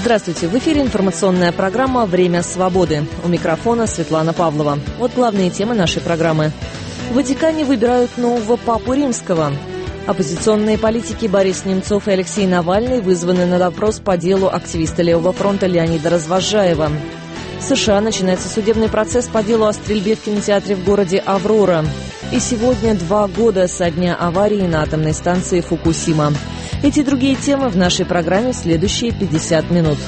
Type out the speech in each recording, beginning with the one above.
Здравствуйте. В эфире информационная программа «Время свободы». У микрофона Светлана Павлова. Вот главные темы нашей программы. В Ватикане выбирают нового папу римского. Оппозиционные политики Борис Немцов и Алексей Навальный вызваны на допрос по делу активиста Левого фронта Леонида Развозжаева. В США начинается судебный процесс по делу о стрельбе в кинотеатре в городе Аврора. И сегодня 2 года со дня аварии на атомной станции Фукусима. Эти и другие темы в нашей программе в следующие 50 минут.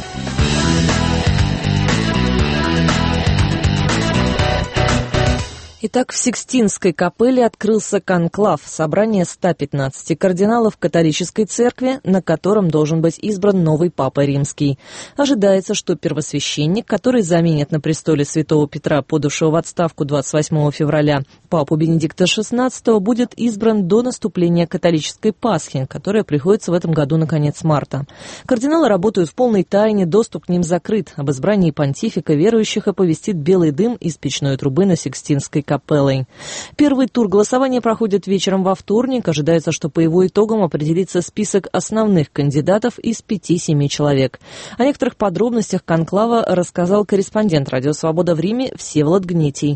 Итак, в Сикстинской капелле открылся конклав, собрание 115 кардиналов католической церкви, на котором должен быть избран новый папа римский. Ожидается, что первосвященник, который заменит на престоле святого Петра, подавшего в отставку 28 февраля, папу Бенедикта XVI, будет избран до наступления католической Пасхи, которая приходится в этом году на конец марта. Кардиналы работают в полной тайне, доступ к ним закрыт. Об избрании понтифика верующих оповестит белый дым из печной трубы на Сикстинской капеллой. Первый тур голосования проходит вечером во вторник. Ожидается, что по его итогам определится список основных кандидатов из 5-7 человек. О некоторых подробностях конклава рассказал корреспондент «Радио Свобода» в Риме Всеволод Гнетий.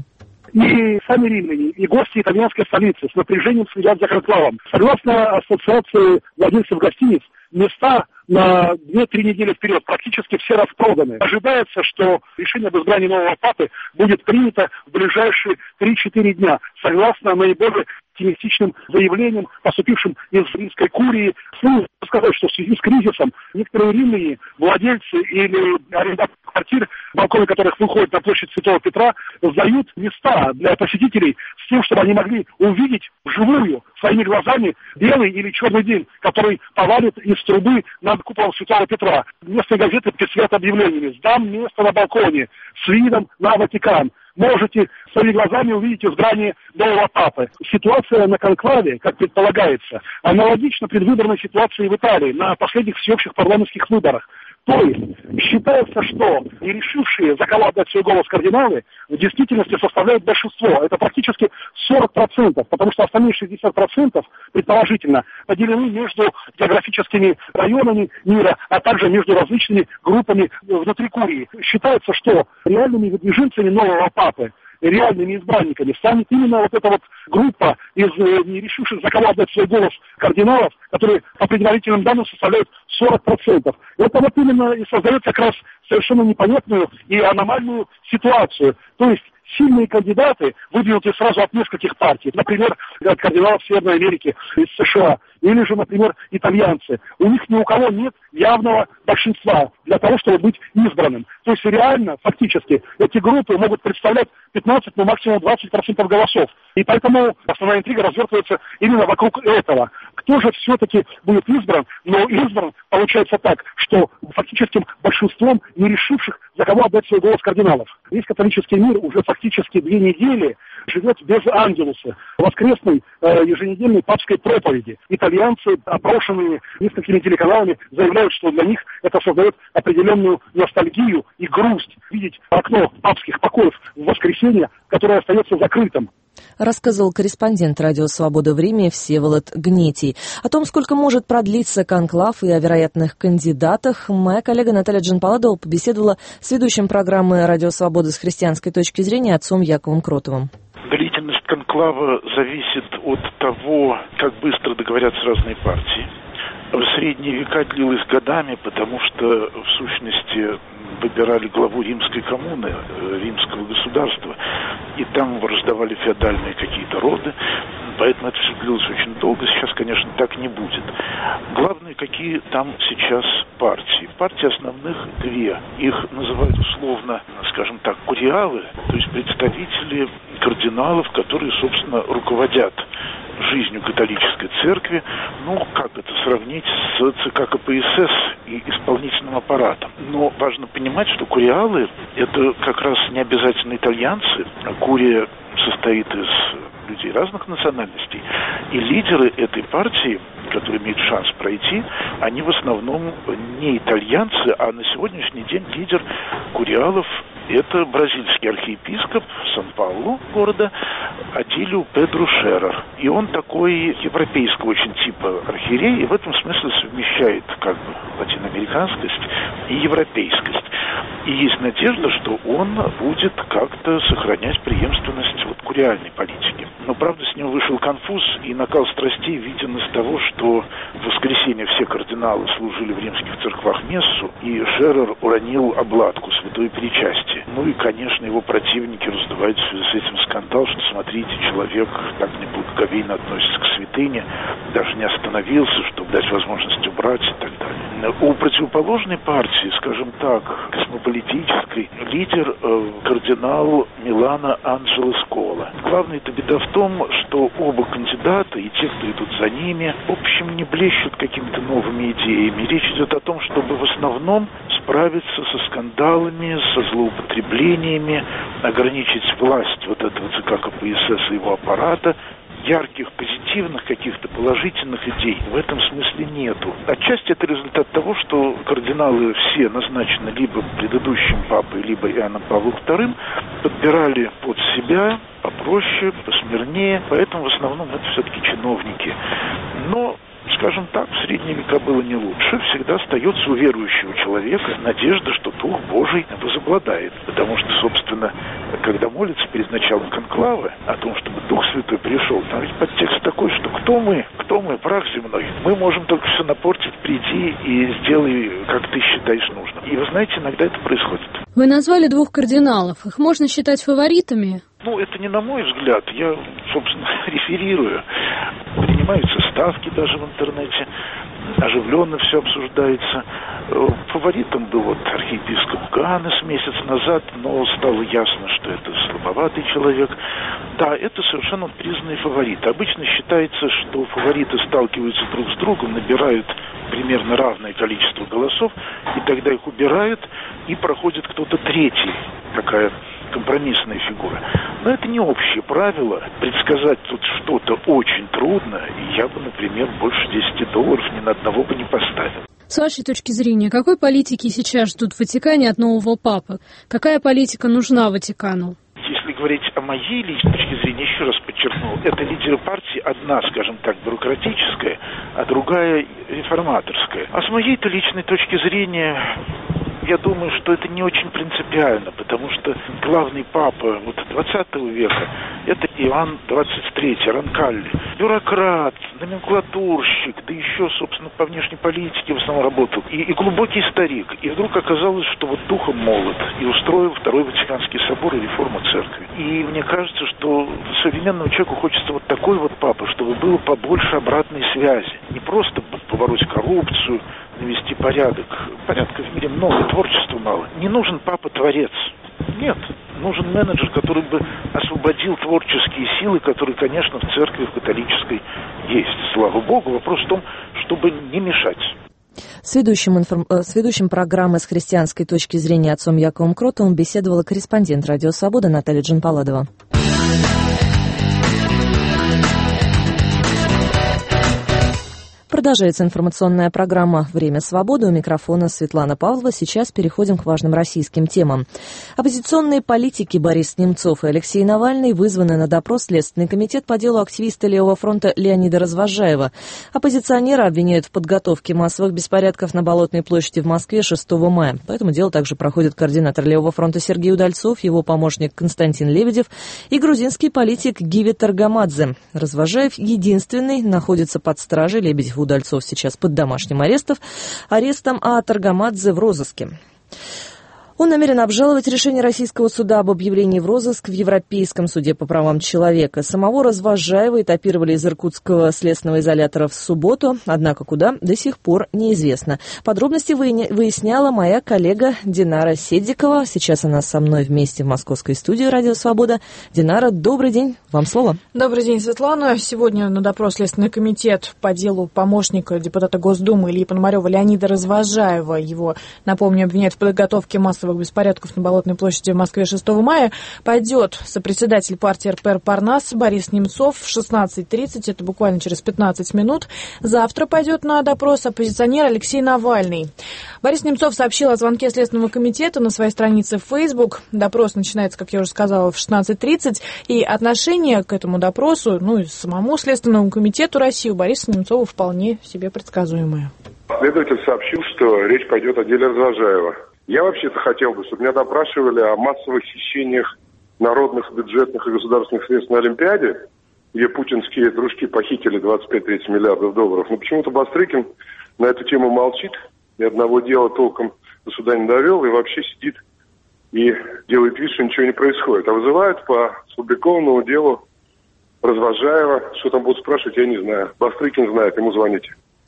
И сами римляне, и гости итальянской столицы с напряжением следят за конклавом. Согласно ассоциации владельцев гостиниц, места на 2-3 недели вперед практически все распроданы. Ожидается, что решение об избрании нового папы будет принято в ближайшие 3-4 дня, согласно наиболее оптимистичным заявлениям, поступившим из римской курии. Нужно сказать, что в связи с кризисом некоторые римляне, владельцы или арендаторы квартир, балконы которых выходят на площадь Святого Петра, сдают места для посетителей с тем, чтобы они могли увидеть вживую своими глазами белый или черный день, который повалит из трубы над куполом Святого Петра. Местные газеты пестрят объявлениями: «Сдам место на балконе с видом на Ватикан». Можете своими глазами увидеть избрание нового папы. Ситуация на конклаве, как предполагается, аналогична предвыборной ситуации в Италии на последних всеобщих парламентских выборах. То есть считается, что не решившие за кого отдать свой голос кардиналы в действительности составляют большинство. Это практически 40%, потому что остальные 60% предположительно поделены между географическими районами мира, а также между различными группами внутри курии. Считается, что реальными выдвиженцами нового папы, реальными избранниками станет именно вот эта вот группа из не решивших за кого отдать свой голос кардиналов, которые по предварительным данным составляют 40%. Это вот именно и создает как раз совершенно непонятную и аномальную ситуацию. То есть сильные кандидаты, выдвинутые сразу от нескольких партий, например, от кардиналов Северной Америки, из США, или же, например, итальянцы, у них ни у кого нет явного большинства для того, чтобы быть избранным. То есть реально, фактически, эти группы могут представлять 15, ну максимум 20% голосов. И поэтому основная интрига развертывается именно вокруг этого. Кто же все-таки будет избран? Но избран получается так, что фактическим большинством не решивших, за кого отдать свой голос кардиналов. Весь католический мир уже фактически 2 недели живет без ангелуса, воскресной еженедельной папской проповеди. Итальянцы, опрошенные несколькими телеканалами, заявляют, что для них это создает определенную ностальгию и грусть видеть окно папских покоев в воскресенье, которое остается закрытым. Рассказывал корреспондент «Радио Свобода» в Риме Всеволод Гнетий. О том, сколько может продлиться конклав и о вероятных кандидатах, моя коллега Наталья Джанпаладова побеседовала с ведущим программы «Радио Свобода» с христианской точки зрения отцом Яковом Кротовым. Длительность конклава зависит от того, как быстро договорятся разные партии. В средние века длилось годами, потому что, в сущности, выбирали главу римской коммуны, римского государства, и там враждовали феодальные какие-то роды, поэтому это все длилось очень долго. Сейчас, конечно, так не будет. Главное, какие там сейчас партии. Партии основных 2. Их называют условно, скажем так, куриалы, то есть представители кардиналов, которые, собственно, руководят жизнью католической церкви. Ну, как это сравнить с ЦК КПСС и исполнительным аппаратом? Но важно понимать, что куриалы – это как раз не обязательно итальянцы. Курия состоит из людей разных национальностей. И лидеры этой партии, которые имеют шанс пройти, они в основном не итальянцы, а на сегодняшний день лидер куриалов – это бразильский архиепископ Сан-Паулу города Адилю Педру Шерер. И он такой европейского очень типа архиерей, и в этом смысле совмещает как бы латиноамериканскость и европейскость. И есть надежда, что он будет как-то сохранять преемственность вот куриальной политики. Но, правда, с него вышел конфуз, и накал страстей виден из того, что в воскресенье все кардиналы служили в римских церквах мессу, и Шерер уронил обладку святое причастие. Ну и, конечно, его противники раздувают в связи с этим скандал, что, смотрите, человек так неблагоговейно относится к святыне, даже не остановился, чтобы дать возможность убрать и так далее. У противоположной партии, скажем так, космополитической, лидер кардинал Милано Анджело Скола. Главная-то беда в том, что оба кандидата и те, кто идут за ними, в общем, не блещут какими-то новыми идеями. Речь идет о том, чтобы в основном справиться со скандалами, со злоупотреблениями, ограничить власть вот этого ЦК КПСС и его аппарата. Ярких, позитивных, каких-то положительных идей в этом смысле нету. Отчасти это результат того, что кардиналы все назначены либо предыдущим папой, либо Иоанном Павлом II, подбирали под себя попроще, посмирнее, поэтому в основном это все-таки чиновники. Но, скажем так, в средние века было не лучше. Всегда остается у верующего человека надежда, что Дух Божий возобладает. Потому что, собственно, когда молятся перед началом конклава о том, чтобы Дух Святой пришел, там ведь подтекст такой, что кто мы, прах земной. Мы можем только все напортить, приди и сделай, как ты считаешь нужным. И вы знаете, иногда это происходит. Вы назвали 2 кардиналов. Их можно считать фаворитами? Ну, это не на мой взгляд. Я, собственно, реферирую. Принимаются ставки даже в интернете. Оживленно все обсуждается. Фаворитом был вот архиепископ Ганес месяц назад, но стало ясно, что это слабоватый человек. Да, это совершенно признанный фаворит. Обычно считается, что фавориты сталкиваются друг с другом, набирают примерно равное количество голосов, и тогда их убирают, и проходит кто-то третий, такая компромиссная фигура. Но это не общее правило. Предсказать тут что-то очень трудно, и я бы, например, больше $10 ни на одного бы не поставил. С вашей точки зрения, какой политики сейчас ждут в Ватикане от нового папы? Какая политика нужна Ватикану? Если говорить о моей личной точке зрения, еще раз подчеркну, это лидеры партии, одна, скажем так, бюрократическая, а другая реформаторская. А с моей-то личной точки зрения, я думаю, что это не очень принципиально, потому что главный папа вот 20 века – это Иоанн XXIII, Ронкалли. Бюрократ, номенклатурщик, да еще, собственно, по внешней политике в основном работал. И глубокий старик. И вдруг оказалось, что вот духом молод. И устроил Второй Ватиканский собор и реформу церкви. И мне кажется, что современному человеку хочется вот такой вот папа, чтобы было побольше обратной связи. Не просто побороть коррупцию, навести порядок. Порядка в мире много, творчества мало. Не нужен папа-творец. Нет. Нужен менеджер, который бы освободил творческие силы, которые, конечно, в церкви, в католической есть. Слава Богу. Вопрос в том, чтобы не мешать. С ведущим программы «С христианской точки зрения» отцом Яковом Кротовым беседовала корреспондент «Радио Свобода» Наталья Джанпаладова. Продолжается информационная программа «Время свободы». У микрофона Светлана Павлова. Сейчас переходим к важным российским темам. Оппозиционные политики Борис Немцов и Алексей Навальный вызваны на допрос Следственный комитет по делу активиста Левого фронта Леонида Развозжаева. Оппозиционера обвиняют в подготовке массовых беспорядков на Болотной площади в Москве 6 мая. По этому делу также проходит координатор Левого фронта Сергей Удальцов, его помощник Константин Лебедев и грузинский политик Гиви Таргамадзе. Развозжаев единственный находится под стражей. Лебедев и Удальцов сейчас под домашним арестом, а Таргамадзе в розыске. Он намерен обжаловать решение российского суда об объявлении в розыск в Европейском суде по правам человека. Самого Развозжаева этапировали из иркутского следственного изолятора в субботу, однако куда до сих пор неизвестно. Подробности выясняла моя коллега Динара Седикова. Сейчас она со мной вместе в московской студии «Радио Свобода». Динара, добрый день, вам слово. Добрый день, Светлана. Сегодня на допрос Следственный комитет по делу помощника депутата Госдумы Ильи Пономарева Леонида Развозжаева. Его, напомню, обвиняют в подготовке массовых массовых беспорядков на Болотной площади в Москве 6 мая пойдет сопредседатель партии РПР «Парнас» Борис Немцов в 16:30, это буквально через 15 минут. Завтра пойдет на допрос оппозиционер Алексей Навальный. Борис Немцов сообщил о звонке Следственного комитета на своей странице в Facebook. Допрос начинается, как я уже сказала, в 16:30. И отношение к этому допросу, и самому Следственному комитету России у Бориса Немцова вполне себе предсказуемое. Следователь сообщил, что речь пойдет о деле Развожаева. Я вообще-то хотел бы, чтобы меня допрашивали о массовых хищениях народных, бюджетных и государственных средств на Олимпиаде, где путинские дружки похитили 25-30 миллиардов долларов. Но почему-то Бастрыкин на эту тему молчит, ни одного дела толком до суда не довел и вообще сидит и делает вид, что ничего не происходит. А вызывают по сфабрикованному делу Развожаева. Что там будут спрашивать, я не знаю. Бастрыкин знает, ему звоните.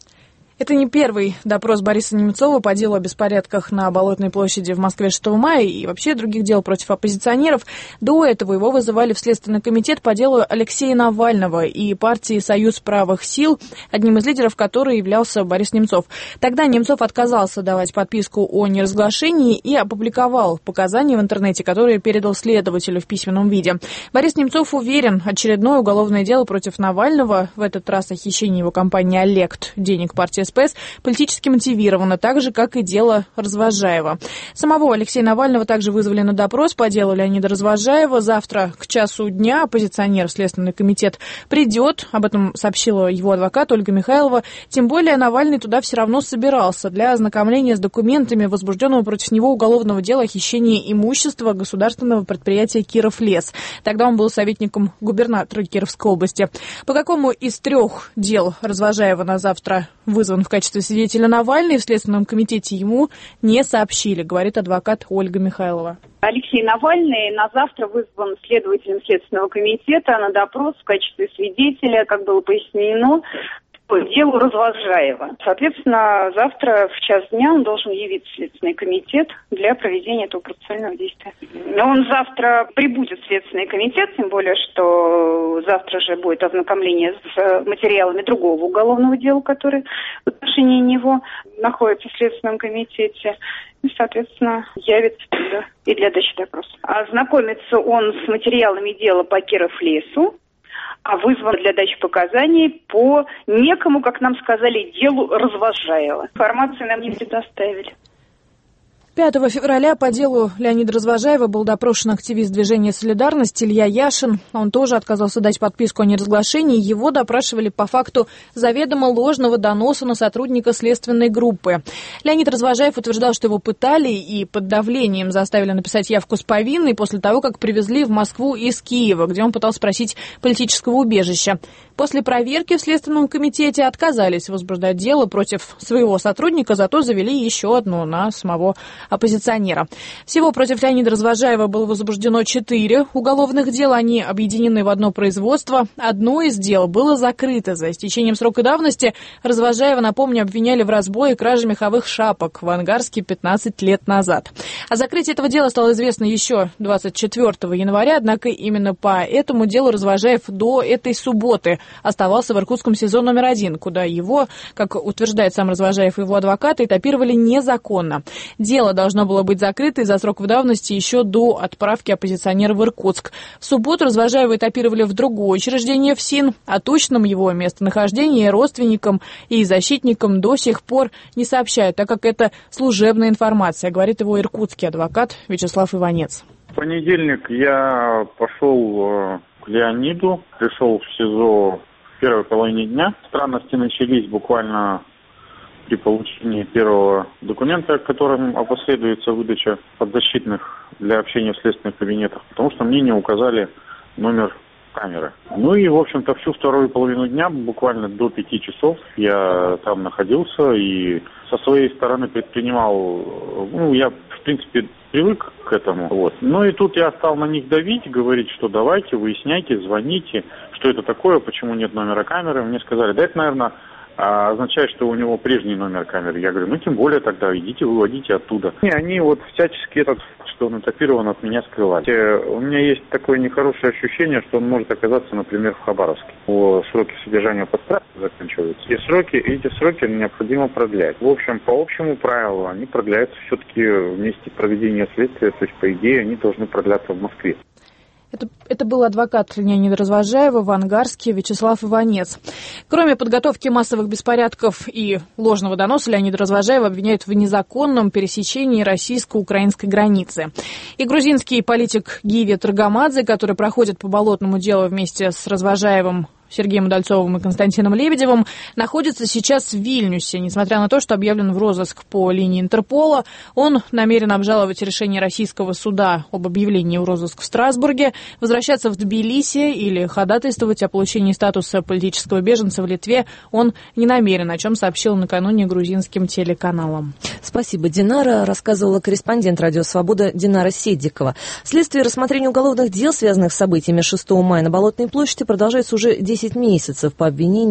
Это не первый допрос Бориса Немцова по делу о беспорядках на Болотной площади в Москве 6 мая и вообще других дел против оппозиционеров. До этого его вызывали в Следственный комитет по делу Алексея Навального и партии «Союз правых сил», одним из лидеров которой являлся Борис Немцов. Тогда Немцов отказался давать подписку о неразглашении и опубликовал показания в интернете, которые передал следователю в письменном виде. Борис Немцов уверен, очередное уголовное дело против Навального, в этот раз о хищении его компании «Олект» денег партии СПС, политически мотивировано, так же, как и дело Развожаева. Самого Алексея Навального также вызвали на допрос по делу Леонида Развожаева. Завтра к часу дня оппозиционер в Следственный комитет придет. Об этом сообщила его адвокат Ольга Михайлова. Тем более Навальный туда все равно собирался для ознакомления с документами возбужденного против него уголовного дела о хищении имущества государственного предприятия «Кировлес». Тогда он был советником губернатора Кировской области. По какому из 3 дел Развожаева на завтра вызван в качестве свидетеля Навальный, в Следственном комитете ему не сообщили, говорит адвокат Ольга Михайлова. Алексей Навальный на завтра вызван следователем Следственного комитета на допрос в качестве свидетеля, как было пояснено, по делу Развожаева. Соответственно, завтра в час дня он должен явиться в Следственный комитет для проведения этого процессуального действия. Он завтра прибудет в Следственный комитет, тем более, что завтра же будет ознакомление с материалами другого уголовного дела, который в отношении него находится в Следственном комитете. И, соответственно, явится туда и для дачи допроса. Ознакомится он с материалами дела по Кировлесу, а вызван для дачи показаний по некому, как нам сказали, делу Развожаева. Информацию нам не предоставили. 5 февраля по делу Леонида Развожаева был допрошен активист движения «Солидарность» Илья Яшин. Он тоже отказался дать подписку о неразглашении. Его допрашивали по факту заведомо ложного доноса на сотрудника следственной группы. Леонид Развожаев утверждал, что его пытали и под давлением заставили написать явку с повинной после того, как привезли в Москву из Киева, где он пытался просить политического убежища. После проверки в Следственном комитете отказались возбуждать дело против своего сотрудника, зато завели еще одно на самого оппозиционера. Всего против Леонида Развожаева было возбуждено 4 уголовных дела. Они объединены в одно производство. Одно из дел было закрыто. За истечением срока давности Развожаева, напомню, обвиняли в разбое и краже меховых шапок в Ангарске 15 лет назад. О закрытии этого дела стало известно еще 24 января, однако именно по этому делу Развожаев до этой субботы оставался в Иркутском СИЗО номер 1, куда его, как утверждает сам Развожаев и его адвокаты, этапировали незаконно. Дело должно было быть закрыто из-за сроков давности еще до отправки оппозиционера в Иркутск. В субботу Развожаева этапировали в другое учреждение ФСИН. О точном его местонахождении родственникам и защитникам до сих пор не сообщают, так как это служебная информация, говорит его иркутский адвокат Вячеслав Иванец. В понедельник я пошел к Леониду, пришел в СИЗО в первой половине дня. Странности начались буквально при получении первого документа, которым последуется выдача подзащитных для общения в следственных кабинетах, потому что мне не указали номер камеры. Ну и, в общем-то, всю вторую половину дня, буквально до 5 часов, я там находился и со своей стороны предпринимал, я, в принципе, привык к этому. Вот. Ну и тут я стал на них давить, говорить, что давайте, выясняйте, звоните, что это такое, почему нет номера камеры. Мне сказали, да это, наверное, означает, что у него прежний номер камеры. Я говорю, тем более тогда идите, выводите оттуда. И они всячески этот факт, что он этапирован, от меня скрывают. У меня есть такое нехорошее ощущение, что он может оказаться, например, в Хабаровске. Сроки содержания под стражей заканчиваются. Эти сроки необходимо продлять. В общем, по общему правилу, они продляются все-таки в месте проведения следствия, то есть, по идее, они должны продляться в Москве. Это был адвокат Леонида Развозжаева в Ангарске Вячеслав Иванец. Кроме подготовки массовых беспорядков и ложного доноса, Леонида Развозжаева обвиняют в незаконном пересечении российско-украинской границы. И грузинский политик Гиви Таргамадзе, который проходит по болотному делу вместе с Развозжаевым, Сергеем Удальцовым и Константином Лебедевым, находится сейчас в Вильнюсе. Несмотря на то, что объявлен в розыск по линии Интерпола, он намерен обжаловать решение российского суда об объявлении в розыск в Страсбурге, возвращаться в Тбилиси или ходатайствовать о получении статуса политического беженца в Литве он не намерен, о чем сообщил накануне грузинским телеканалам. Спасибо, Динара. Рассказывала корреспондент «Радио Свобода» Динара Седдикова. Следствие рассмотрения уголовных дел, связанных с событиями 6 мая на Болотной площади, продолжается уже 10 месяцев. Под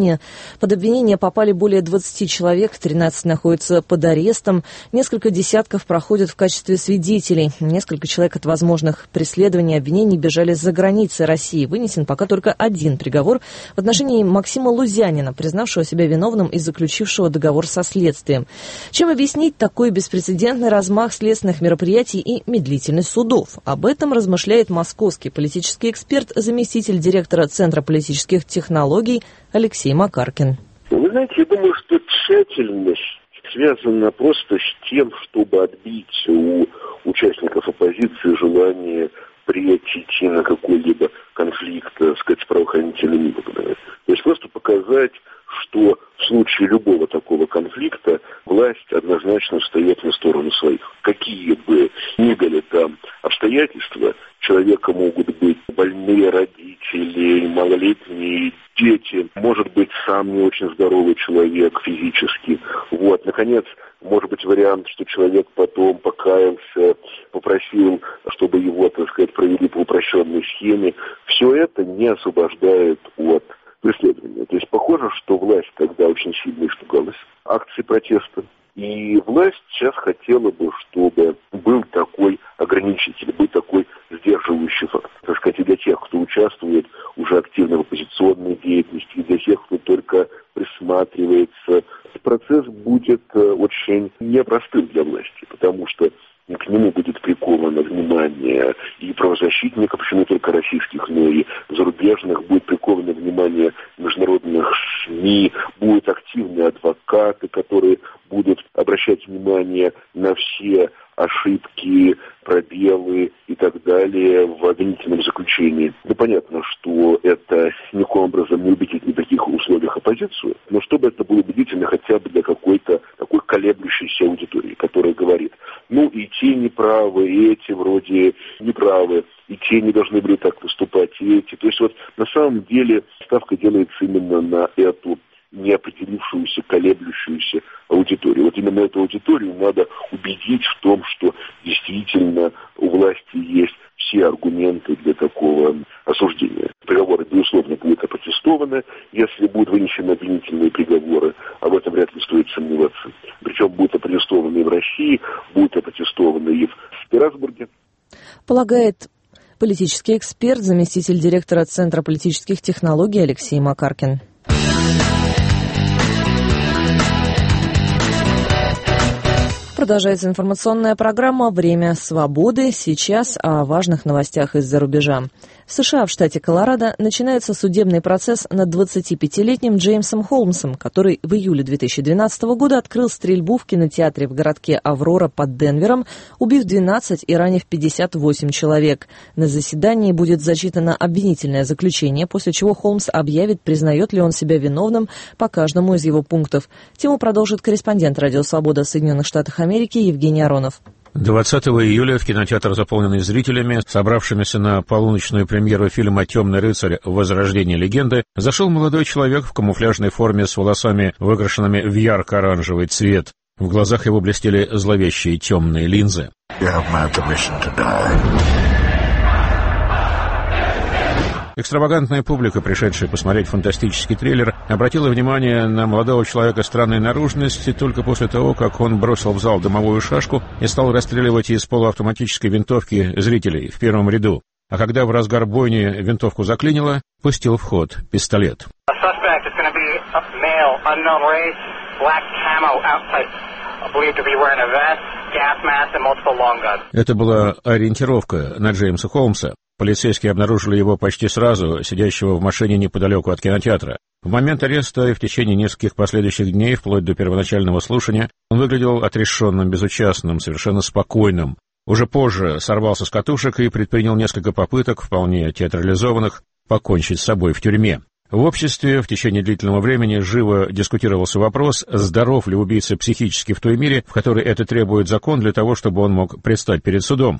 обвинение попали более 20 человек, 13 находятся под арестом, несколько десятков проходят в качестве свидетелей. Несколько человек от возможных преследований и обвинений бежали за границы России. Вынесен пока только один приговор в отношении Максима Лузянина, признавшего себя виновным и заключившего договор со следствием. Чем объяснить такой беспрецедентный размах следственных мероприятий и медлительность судов? Об этом размышляет московский политический эксперт, заместитель директора Центра политических технологий Алексей Макаркин. Вы знаете, я думаю, что тщательность связана просто с тем, чтобы отбить у участников оппозиции желание идти на какой-либо конфликт, так сказать, с правоохранительными органами. То есть просто показать, что в случае любого такого конфликта власть однозначно встает на сторону своих. Какие бы ни были там обстоятельства, человека могут быть больные родители, малолетние дети, может быть сам не очень здоровый человек физически. Наконец, может быть вариант, что человек потом покаялся, попросил, чтобы его, так сказать, провели по упрощенной схеме. Все это не освобождает от преследования. То есть похоже, что власть тогда очень сильно испугалась акций протеста. И власть сейчас хотела бы, чтобы был такой ограничитель, был такой сдерживающий факт. Так сказать, и для тех, кто участвует уже активно в оппозиционной деятельности, и для тех, кто только присматривается. Процесс будет очень непростым для власти, потому что к нему будет приковано внимание и правозащитников, причем не только российских, но и зарубежных, будет приковано внимание международных СМИ, будут активные адвокаты, которые будут обращать внимание на все ошибки, пробелы и так далее в обвинительном заключении. Понятно, что это никаким образом не убедит ни в каких условиях оппозицию, но чтобы это было убедительно хотя бы для какой-то такой колеблющейся аудитории, которая говорит, и те неправы, и эти вроде неправы, и те не должны были так поступать, и эти. То есть на самом деле ставка делается именно на эту неопределившуюся, колеблющуюся аудиторию. Именно эту аудиторию надо убедить в том, что действительно у власти есть все аргументы для такого осуждения. Приговоры, безусловно, будут опротестованы, если будут вынесены обвинительные приговоры, об этом вряд ли стоит сомневаться. Причем будут опротестованы и в России, будут опротестованы и в Страсбурге. Полагает политический эксперт, заместитель директора Центра политических технологий Алексей Макаркин. Продолжается информационная программа «Время свободы». Сейчас о важных новостях из-за рубежа. В США, в штате Колорадо, начинается судебный процесс над 25-летним Джеймсом Холмсом, который в июле 2012 года открыл стрельбу в кинотеатре в городке Аврора под Денвером, убив 12 и ранив 58 человек. На заседании будет зачитано обвинительное заключение, после чего Холмс объявит, признает ли он себя виновным по каждому из его пунктов. Тему продолжит корреспондент «Радио Свобода» в Соединенных Штатах Америки Евгений Аронов. 20 июля в кинотеатр, заполненный зрителями, собравшимися на полуночную премьеру фильма «Темный рыцарь. Возрождение легенды», зашел молодой человек в камуфляжной форме с волосами, выкрашенными в ярко-оранжевый цвет. В глазах его блестели зловещие темные линзы. Экстравагантная публика, пришедшая посмотреть фантастический трейлер, обратила внимание на молодого человека странной наружности только после того, как он бросил в зал дымовую шашку и стал расстреливать из полуавтоматической винтовки зрителей в первом ряду. А когда в разгар бойни винтовку заклинило, пустил в ход пистолет. Это была ориентировка на Джеймса Холмса. Полицейские обнаружили его почти сразу, сидящего в машине неподалеку от кинотеатра. В момент ареста и в течение нескольких последующих дней, вплоть до первоначального слушания, он выглядел отрешенным, безучастным, совершенно спокойным. Уже позже сорвался с катушек и предпринял несколько попыток, вполне театрализованных, покончить с собой в тюрьме. В обществе в течение длительного времени живо дискутировался вопрос, здоров ли убийца психически в той мере, в которой это требует закон для того, чтобы он мог предстать перед судом.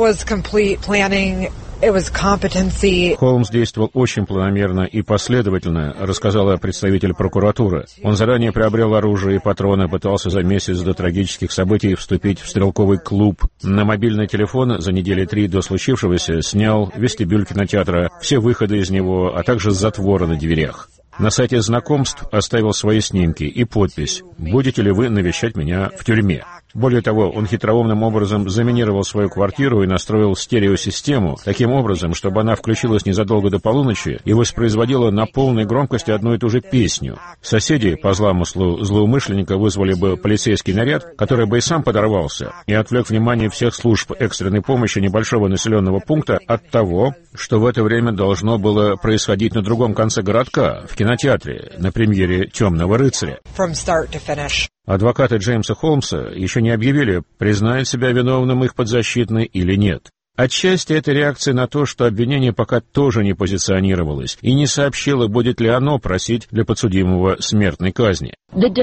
Холмс действовал очень планомерно и последовательно, рассказала представитель прокуратуры. Он заранее приобрел оружие и патроны, пытался за месяц до трагических событий вступить в стрелковый клуб. На мобильный телефон за недели 3 до случившегося снял вестибюль кинотеатра, все выходы из него, а также затворы на дверях. На сайте знакомств оставил свои снимки и подпись «Будете ли вы навещать меня в тюрьме?». Более того, он хитроумным образом заминировал свою квартиру и настроил стереосистему таким образом, чтобы она включилась незадолго до полуночи и воспроизводила на полной громкости одну и ту же песню. Соседи по замыслу злоумышленника вызвали бы полицейский наряд, который бы и сам подорвался, и отвлек внимание всех служб экстренной помощи небольшого населенного пункта от того, что в это время должно было происходить на другом конце городка, в кинотеатре, на премьере «Темного рыцаря». Адвокаты Джеймса Холмса еще не объявили, признает себя виновным их подзащитный или нет. Отчасти это реакция на то, что обвинение пока тоже не позиционировалось и не сообщило, будет ли оно просить для подсудимого смертной казни.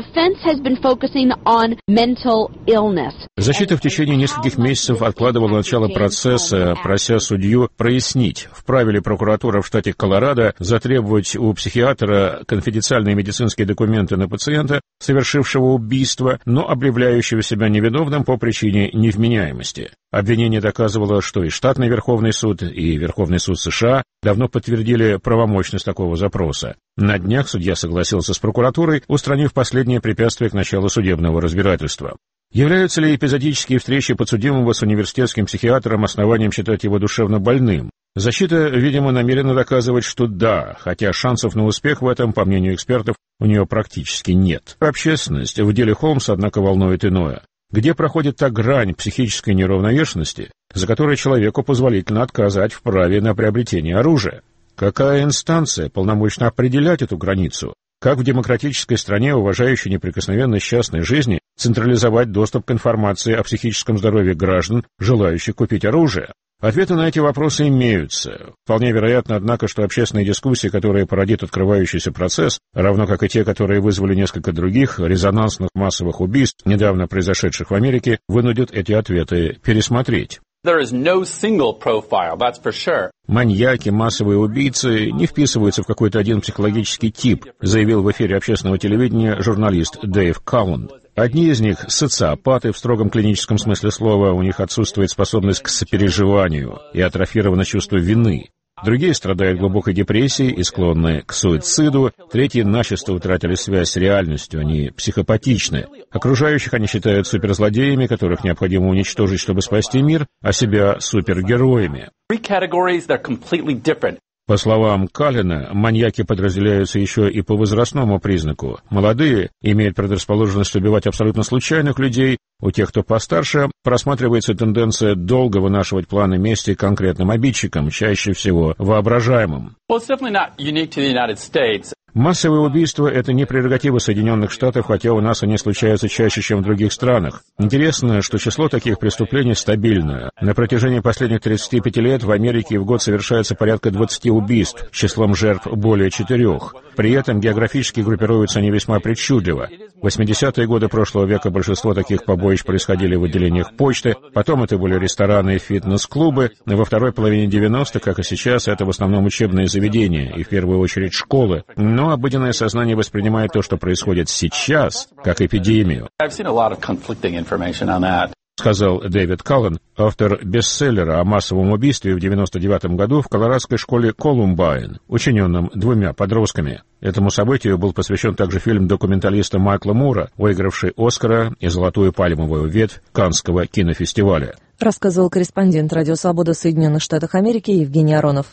Защита в течение нескольких месяцев откладывала начало процесса, прося судью прояснить, вправе ли прокуратура в штате Колорадо затребовать у психиатра конфиденциальные медицинские документы на пациента, совершившего убийство, но объявляющего себя невиновным по причине невменяемости. Обвинение доказывало, что и штатный Верховный суд, и Верховный суд США давно подтвердили правомощность такого запроса. На днях судья согласился с прокуратурой, устранив последнее препятствие к началу судебного разбирательства. Являются ли эпизодические встречи подсудимого с университетским психиатром основанием считать его душевно больным? Защита, видимо, намерена доказывать, что да, хотя шансов на успех в этом, по мнению экспертов, у нее практически нет. Общественность в деле Холмса, однако, волнует иное. Где проходит та грань психической неуравновешенности, за которой человеку позволительно отказать в праве на приобретение оружия? Какая инстанция полномочна определять эту границу? Как в демократической стране, уважающей неприкосновенность частной жизни, централизовать доступ к информации о психическом здоровье граждан, желающих купить оружие? Ответы на эти вопросы имеются. Вполне вероятно, однако, что общественные дискуссии, которые породит открывающийся процесс, равно как и те, которые вызвали несколько других резонансных массовых убийств, недавно произошедших в Америке, вынудят эти ответы пересмотреть. Маньяки, массовые убийцы не вписываются в какой-то один психологический тип, заявил в эфире общественного телевидения журналист Дэйв Калланд. Одни из них — социопаты в строгом клиническом смысле слова, у них отсутствует способность к сопереживанию и атрофировано чувство вины. Другие страдают глубокой депрессией и склонны к суициду. Третьи начисто утратили связь с реальностью, они психопатичны. Окружающих они считают суперзлодеями, которых необходимо уничтожить, чтобы спасти мир, а себя супергероями. По словам Каллина, маньяки подразделяются еще и по возрастному признаку. Молодые имеют предрасположенность убивать абсолютно случайных людей. У тех, кто постарше, просматривается тенденция долго вынашивать планы мести конкретным обидчикам, чаще всего воображаемым. Массовые убийства — это не прерогатива Соединенных Штатов, хотя у нас они случаются чаще, чем в других странах. Интересно, что число таких преступлений стабильное. На протяжении последних 35 лет в Америке в год совершается порядка 20 убийств, с числом жертв более 4. При этом географически группируются они весьма причудливо. В 80-е годы прошлого века большинство таких побоищ происходили в отделениях почты, потом это были рестораны и фитнес-клубы, во второй половине 90-х, как и сейчас, это в основном учебные заведения, и в первую очередь школы. Но обыденное сознание воспринимает то, что происходит сейчас, как эпидемию. сказал Дэвид Каллен, автор бестселлера о массовом убийстве в 1999 году в колорадской школе Колумбайн, учиненном 2 подростками. Этому событию был посвящен также фильм документалиста Майкла Мура, выигравший «Оскара» и «Золотую пальмовую ветвь» Каннского кинофестиваля. Рассказывал корреспондент «Радио Свобода» в Соединенных Штатах Америки Евгений Аронов.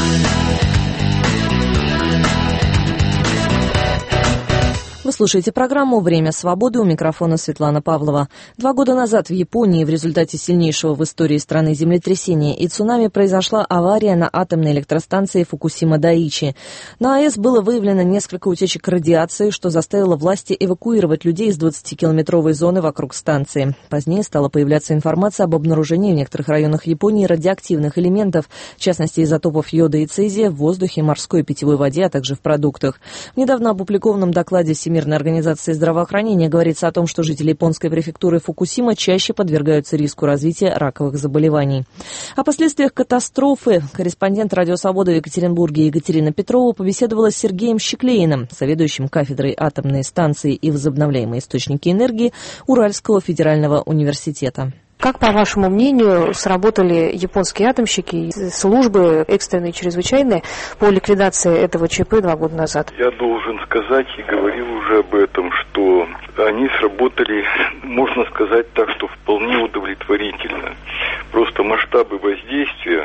Вы слушаете программу «Время свободы», у микрофона Светлана Павлова. 2 года назад в Японии в результате сильнейшего в истории страны землетрясения и цунами произошла авария на атомной электростанции Фукусима-Дайичи. На АЭС было выявлено несколько утечек радиации, что заставило власти эвакуировать людей из 20-километровой зоны вокруг станции. Позднее стала появляться информация об обнаружении в некоторых районах Японии радиоактивных элементов, в частности изотопов йода и цезия в воздухе, морской и питьевой воде, а также в продуктах. В недавно опубликованном докладе Всемирной организации здравоохранения говорится о том, что жители японской префектуры Фукусима чаще подвергаются риску развития раковых заболеваний. О последствиях катастрофы корреспондент «Радио Свобода» в Екатеринбурге Екатерина Петрова побеседовала с Сергеем Щеклеиным, заведующим кафедрой атомной станции и возобновляемой источники энергии Уральского федерального университета. Как, по вашему мнению, сработали японские атомщики и службы экстренные и чрезвычайные по ликвидации этого ЧП 2 года назад? Я должен сказать, и говорил уже об этом, что они сработали, можно сказать так, что вполне удовлетворительно. Просто масштабы воздействия,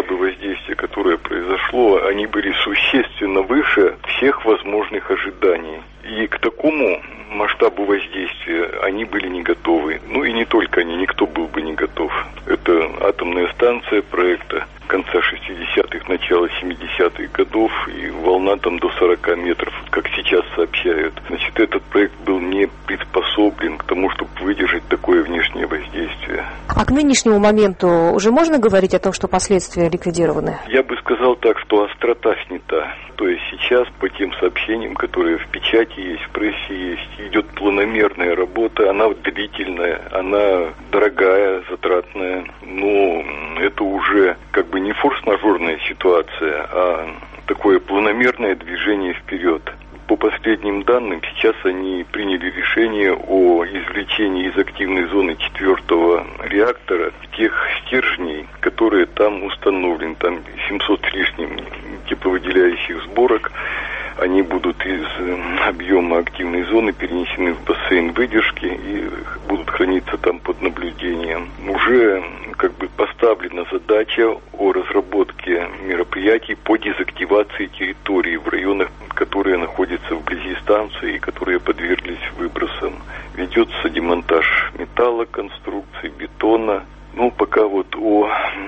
которое произошло, они были существенно выше всех возможных ожиданий. И к такому масштабу воздействия они были не готовы. Ну и не только они, никто был бы не готов. Это атомная станция проекта конца 60-х, начала 70-х годов, и волна там до 40 метров, как сейчас сообщают. Значит, этот проект был не приспособлен к тому, чтобы выдержать такое внешнее воздействие. А к нынешнему моменту уже можно говорить о том, что последствия ликвидированы? Я бы сказал так, что острота снята. То есть сейчас по тем сообщениям, которые в печати есть, в прессе есть, идет планомерная работа, она длительная, она дорогая, затратная, но это уже как бы не форс-мажорная ситуация, а такое планомерное движение вперед. По последним данным, сейчас они приняли решение о извлечении из активной зоны 4-го реактора тех стержней, которые там установлены. Там 700 с лишним тепловыделяющих сборок. Они будут из объема активной зоны перенесены в бассейн выдержки и будут храниться там под наблюдением. Уже как бы поставлена задача о разработке мероприятий по дезактивации территории в районах, которые находятся вблизи станции и которые подверглись выбросам. Ведется демонтаж металла, конструкций, бетона. Ну, пока вот о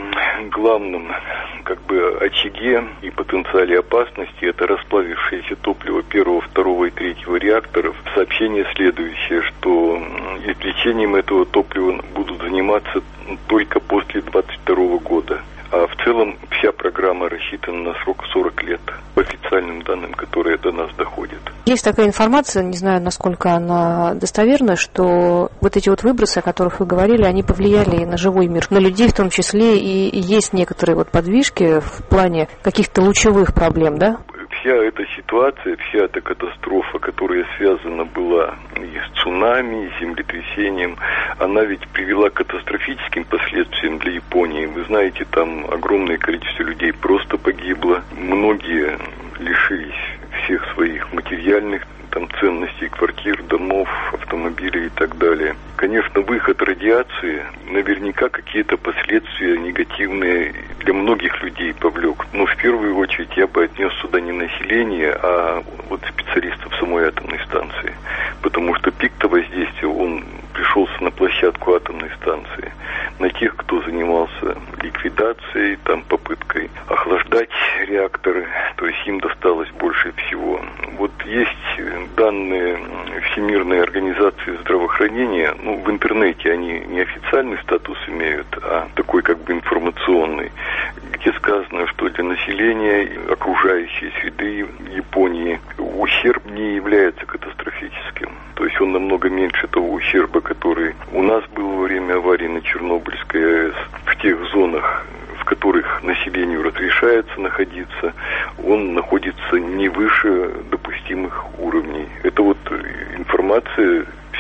главном как бы очаге и потенциале опасности, это расплавившееся топливо 1-го, 2-го и 3-го реакторов. Сообщение следующее, что извлечением этого топлива будут заниматься только после 2022 года. А в целом вся программа рассчитана на срок 40 лет, по официальным данным, которые до нас доходят. Есть такая информация, не знаю, насколько она достоверна, что вот эти вот выбросы, о которых вы говорили, они повлияли и на живой мир, на людей в том числе, и есть некоторые вот подвижки в плане каких-то лучевых проблем, да? Вся эта ситуация, вся эта катастрофа, которая связана была и с цунами, и с землетрясением, она ведь привела к катастрофическим последствиям для Японии. Вы знаете, там огромное количество людей просто погибло, многие лишились всех своих материальных там ценностей, квартир, домов, автомобилей и так далее. Конечно, выход радиации наверняка какие-то последствия негативные для многих людей повлек. Но в первую очередь я бы отнес сюда не население, а вот специалистов самой атомной станции. Потому что пик-то воздействия, он пришелся на площадку атомной станции, на тех, кто занимался ликвидацией, там, попыткой охлаждать реакторы, то есть им досталось больше всего. Вот есть данные Всемирной организации здравоохранения, ну, в интернете они не официальный статус имеют, а такой как бы информационный, где сказано, что для населения и окружающей среды Японии ущерб не является катастрофическим. То есть он намного меньше того ущерба, который у нас был во время аварии на Чернобыльской АЭС. В тех зонах, в которых населению разрешается находиться, он находится не выше допустимых уровней. Это вот информация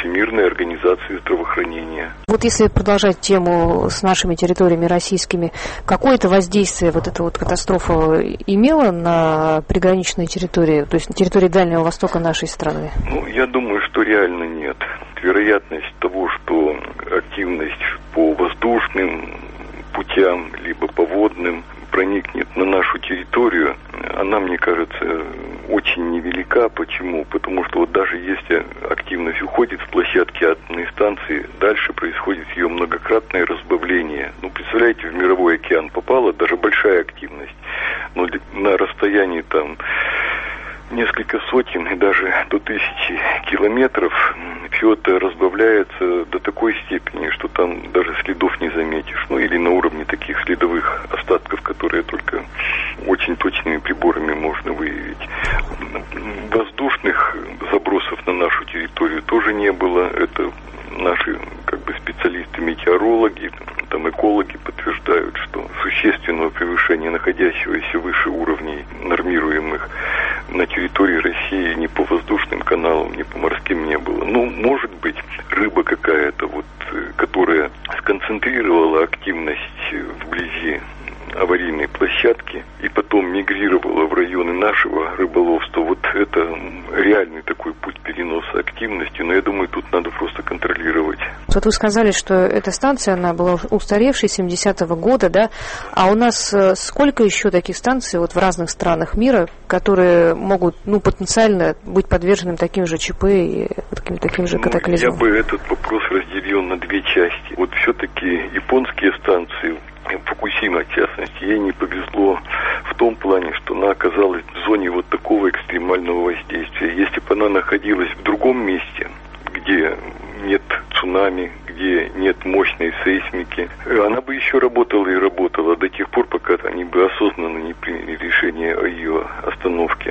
Всемирной организации здравоохранения. Вот если продолжать тему с нашими территориями российскими, какое-то воздействие вот эта вот катастрофа имела на приграничные территории, то есть на территории Дальнего Востока нашей страны? Я думаю, что реально нет. Вероятность того, что активность по воздушным путям, либо по водным проникнет на нашу территорию, она, мне кажется, очень невелика. Почему? Потому что вот даже если активность уходит с площадки атомной станции, дальше происходит ее многократное разбавление. Представляете, в мировой океан попала даже большая активность, но на расстоянии там несколько сотен и даже до 1000 километров все это разбавляется до такой степени, что там даже следов не заметишь. Или на уровне таких следовых остатков, которые только очень точными приборами можно выявить. Воздушных забросов на нашу территорию тоже не было. Это наши специалисты-метеорологи, экологи подтверждают, что существенного превышения находящегося выше уровней нормируемых на территории России ни по воздушным каналам, ни по морским не было. Может быть, рыба какая-то, которая сконцентрировала активность вблизи аварийной площадки и потом мигрировала в районы нашего рыболовства. Это реальный такой путь переноса активности, но я думаю, тут надо просто контролировать. Вы сказали, что эта станция, она была устаревшей, 70-го года, да? А у нас сколько еще таких станций в разных странах мира, которые могут, потенциально быть подвержены таким же ЧП и таким же катаклизмам? Я бы этот вопрос разделил на две части. Все-таки японские станции, Фукусима, в частности, ей не повезло в том плане, что она оказалась в зоне такого экстремального воздействия. Если бы она находилась в другом месте, где нет цунами, где нет мощной сейсмики, она бы еще работала и работала до тех пор, пока они бы осознанно не приняли решение о ее остановке.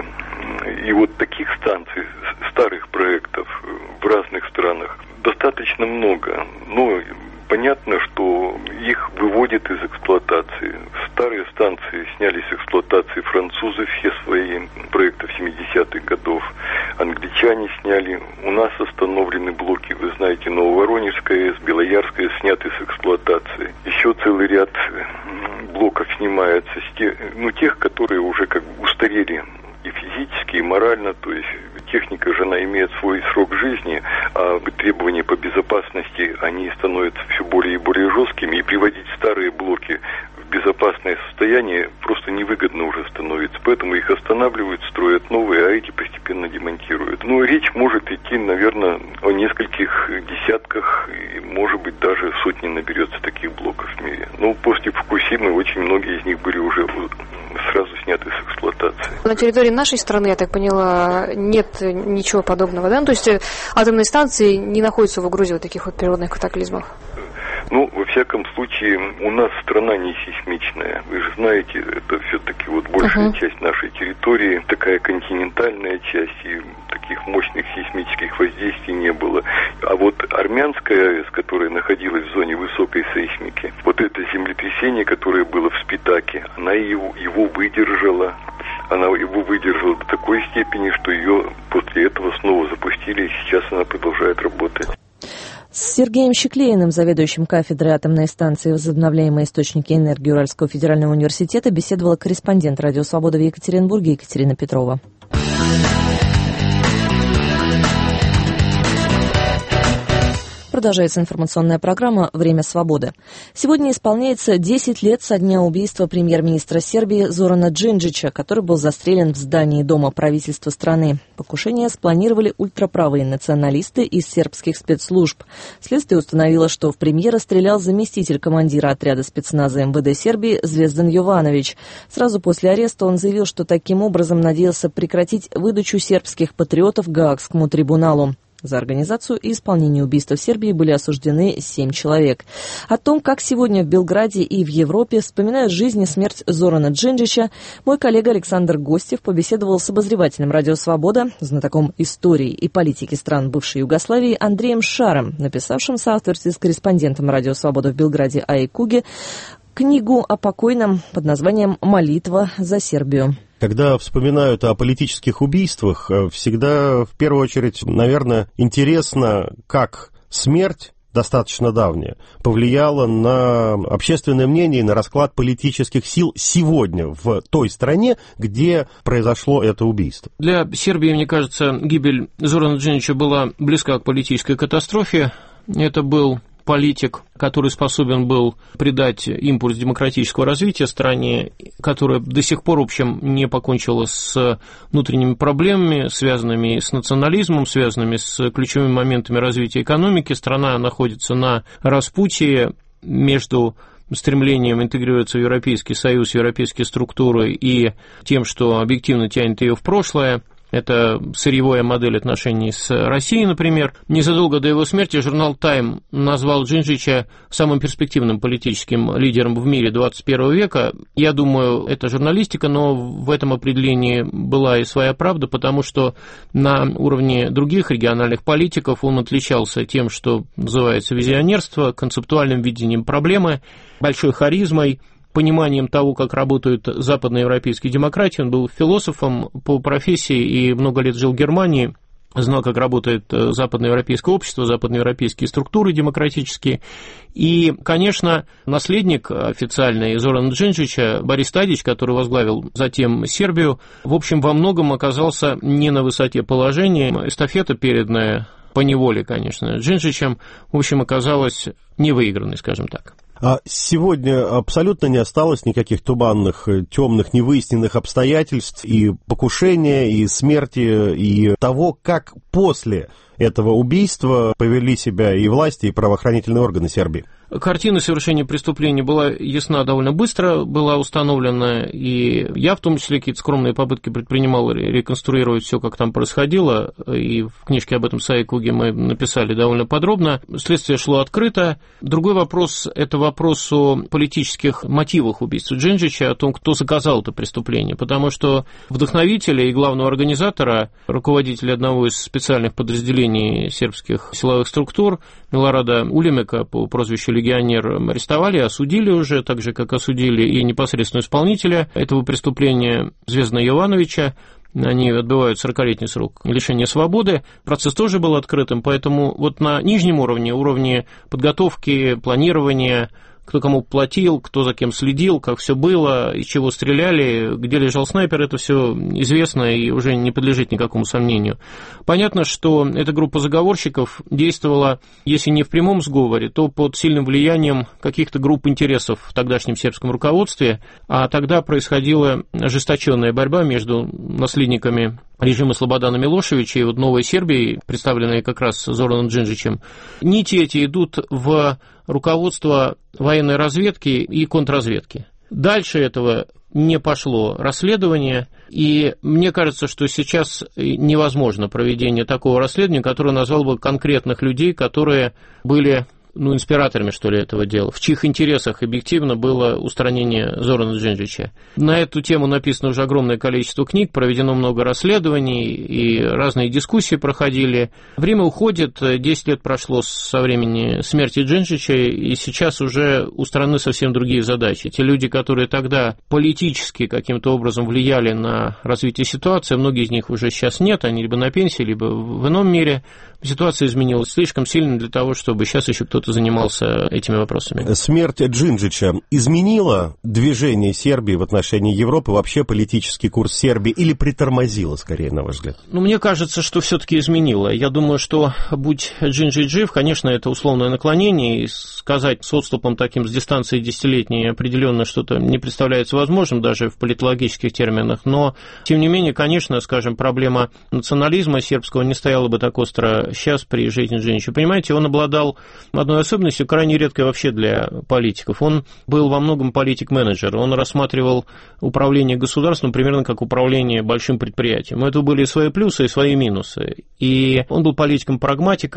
И таких станций, старых проектов в разных странах достаточно много. Но понятно, что их выводят из эксплуатации. Старые станции сняли с эксплуатации французы, все свои проекты 70-х годов. Англичане сняли. У нас остановлены блоки, вы знаете, Нововоронежская АЭС, Белоярская сняты с эксплуатации. Еще целый ряд блоков снимается с тех, которые уже устарели и физически, и морально, то есть техника же, она имеет свой срок жизни, а требования по безопасности, они становятся все более и более жесткими, и приводить старые блоки в безопасное состояние просто невыгодно уже становится, поэтому их останавливают, строят новые, а эти постепенно демонтируют. Речь может идти, наверное, о нескольких десятках, и, может быть, даже сотни наберется таких блоков в мире. После Фукусимы очень многие из них были уже сразу сняты с эксплуатации. На территории нашей страны, я так поняла, нет ничего подобного, да? То есть атомные станции не находятся в угрозе таких природных катаклизмов? Во всяком случае, у нас страна не сейсмичная. Вы же знаете, это все-таки большая часть нашей территории, такая континентальная часть, и таких мощных сейсмических воздействий не было. А Армянская АЭС, которая находилась в зоне высокой сейсмики, это землетрясение, которое было в Спитаке, она его выдержала. Она его выдержала до такой степени, что ее после этого снова запустили, и сейчас она продолжает работать. С Сергеем Щеклеиным, заведующим кафедрой атомной станции «Возобновляемые источники энергии» Уральского федерального университета, беседовала корреспондент «Радио Свобода» в Екатеринбурге Екатерина Петрова. Продолжается информационная программа «Время свободы». Сегодня исполняется 10 лет со дня убийства премьер-министра Сербии Зорана Джинджича, который был застрелен в здании Дома правительства страны. Покушение спланировали ультраправые националисты из сербских спецслужб. Следствие установило, что в премьера стрелял заместитель командира отряда спецназа МВД Сербии Звездан Йованович. Сразу после ареста он заявил, что таким образом надеялся прекратить выдачу сербских патриотов Гаагскому трибуналу. За организацию и исполнение убийства в Сербии были осуждены 7 человек. О том, как сегодня в Белграде и в Европе вспоминают жизнь и смерть Зорана Джинджича, мой коллега Александр Гостев побеседовал с обозревателем «Радио Свобода», знатоком истории и политики стран бывшей Югославии Андреем Шаром, написавшим в соавторстве с корреспондентом «Радио Свобода» в Белграде Аей Куге книгу о покойном под названием «Молитва за Сербию». Когда вспоминают о политических убийствах, всегда в первую очередь, наверное, интересно, как смерть, достаточно давняя, повлияла на общественное мнение и на расклад политических сил сегодня в той стране, где произошло это убийство. Для Сербии, мне кажется, гибель Зорана Джинджича была близка к политической катастрофе. Это был политик, который способен был придать импульс демократического развития стране, которая до сих пор, в общем, не покончила с внутренними проблемами, связанными с национализмом, связанными с ключевыми моментами развития экономики. Страна находится на распутье между стремлением интегрироваться в Европейский Союз, в европейские структуры и тем, что объективно тянет ее в прошлое. Это сырьевая модель отношений с Россией, например. Незадолго до его смерти журнал «Тайм» назвал Джинджича самым перспективным политическим лидером в мире 21 века. Я думаю, это журналистика, но в этом определении была и своя правда, потому что на уровне других региональных политиков он отличался тем, что называется визионерство, концептуальным видением проблемы, большой харизмой, пониманием того, как работают западноевропейские демократии. Он был философом по профессии и много лет жил в Германии, знал, как работает западноевропейское общество, западноевропейские структуры демократические. И, конечно, наследник официальный Зорана Джинджича, Борис Тадич, который возглавил затем Сербию, в общем, во многом оказался не на высоте положения. Эстафета, переданная поневоле, конечно, Джинджичем, в общем, оказалась невыигранной, скажем так. А сегодня абсолютно не осталось никаких туманных, темных, невыясненных обстоятельств и покушения, и смерти, и того, как после этого убийства повели себя и власти, и правоохранительные органы Сербии. Картина совершения преступления была ясна довольно быстро, была установлена, и я в том числе какие-то скромные попытки предпринимал реконструировать все, как там происходило, и в книжке об этом Саикуге мы написали довольно подробно. Следствие шло открыто. Другой вопрос – это вопрос о политических мотивах убийства Джинджича, о том, кто заказал это преступление, потому что вдохновителя и главного организатора, руководителя одного из специальных подразделений сербских силовых структур, Милорада Улимека по прозвищу «Легионер», арестовали, осудили уже, так же, как осудили и непосредственно исполнителя этого преступления Звездана Йовановича. Они отбывают 40-летний срок лишения свободы. Процесс тоже был открытым, поэтому вот на нижнем уровне подготовки, планирования, кто кому платил, кто за кем следил, как все было, из чего стреляли, где лежал снайпер, это все известно и уже не подлежит никакому сомнению. Понятно, что эта группа заговорщиков действовала, если не в прямом сговоре, то под сильным влиянием каких-то групп интересов в тогдашнем сербском руководстве, а тогда происходила ожесточенная борьба между наследниками режима Слободана Милошевича и вот новой Сербии, представленной как раз Зораном Джинджичем. Нити эти идут в руководство военной разведки и контрразведки. Дальше этого не пошло расследование, и мне кажется, что сейчас невозможно проведение такого расследования, которое назвал бы конкретных людей, которые были инспираторами, что ли, этого дела, в чьих интересах объективно было устранение Зорана Джинджича. На эту тему написано уже огромное количество книг, проведено много расследований, и разные дискуссии проходили. Время уходит, 10 лет прошло со времени смерти Джинджича, и сейчас уже у страны совсем другие задачи. Те люди, которые тогда политически каким-то образом влияли на развитие ситуации, многие из них уже сейчас нет, они либо на пенсии, либо в ином мире. Ситуация изменилась слишком сильно для того, чтобы сейчас еще кто-то занимался этими вопросами. Смерть Джинджича изменила движение Сербии в отношении Европы, вообще политический курс Сербии, или притормозила, скорее, на ваш взгляд? Мне кажется, что все-таки изменила. Я думаю, что будь Джинджич жив, конечно, это условное наклонение, и сказать с отступом таким, с дистанции десятилетней определенно что-то не представляется возможным, даже в политологических терминах, но, тем не менее, конечно, скажем, проблема национализма сербского не стояла бы так остро сейчас при жизни Джинджича. Понимаете, он обладал одной особенностью, крайне редкой вообще для политиков. Он был во многом политик-менеджер. Он рассматривал управление государством примерно как управление большим предприятием. У этого были и свои плюсы, и свои минусы. И он был политиком-прагматиком,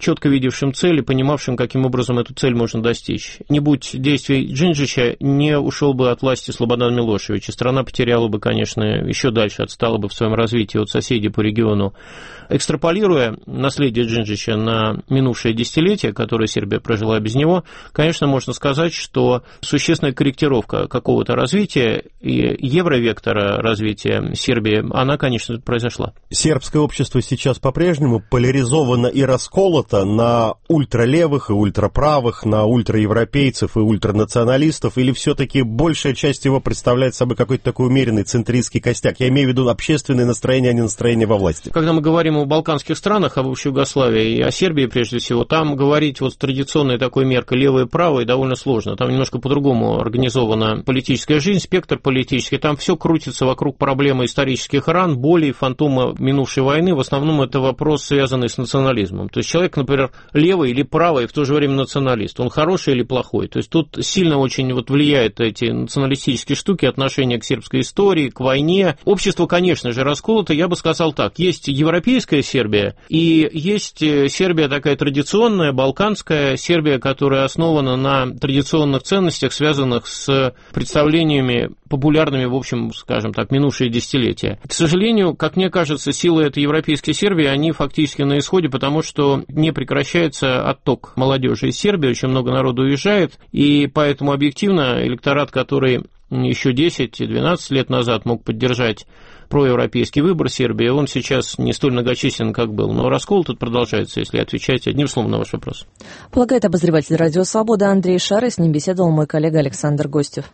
четко видевшим цель и понимавшим, каким образом эту цель можно достичь. Не будь действий Джинджича, не ушел бы от власти Слободан Милошевич, и страна потеряла бы, конечно, еще дальше, отстала бы в своем развитии от соседей по региону. Экстраполируя наследие Джинджича на минувшее десятилетие, которое Сербия прожила без него, конечно, можно сказать, что существенная корректировка какого-то развития и евровектора развития Сербии, она, конечно, произошла. Сербское общество сейчас по-прежнему поляризовано и расколото на ультралевых и ультраправых, на ультраевропейцев и ультранационалистов, или все-таки большая часть его представляет собой какой-то такой умеренный центристский костяк? Я имею в виду общественное настроение, а не настроение во власти. Когда мы говорим о балканских странах, о бывшей Югославии и о Сербии прежде всего, там говорить вот с традиционной такой меркой левое и правое довольно сложно. Там немножко по-другому организована политическая жизнь, спектр политический. Там все крутится вокруг проблемы исторических ран, болей, фантома минувшей войны. В основном это вопрос, связанный с национализмом. То есть человек, например, левый или правый, и в то же время националист. Он хороший или плохой? То есть тут сильно очень вот влияют эти националистические штуки, отношения к сербской истории, к войне. Общество, конечно же, расколото. Я бы сказал так. Есть европейская Сербия и есть Сербия такая традиционная, балканская Сербия, которая основана на традиционных ценностях, связанных с представлениями популярными, в общем, скажем так, минувшие десятилетия. К сожалению, как мне кажется, силы этой европейской Сербии, они фактически на исходе, потому что не прекращается отток молодежи из Сербии, очень много народу уезжает, и поэтому объективно электорат, который еще 10-12 лет назад мог поддержать проевропейский выбор Сербии, он сейчас не столь многочислен, как был. Но раскол тут продолжается, если отвечать одним словом на ваш вопрос. Полагает обозреватель «Радио Свобода» Андрей Шар, и с ним беседовал мой коллега Александр Гостев.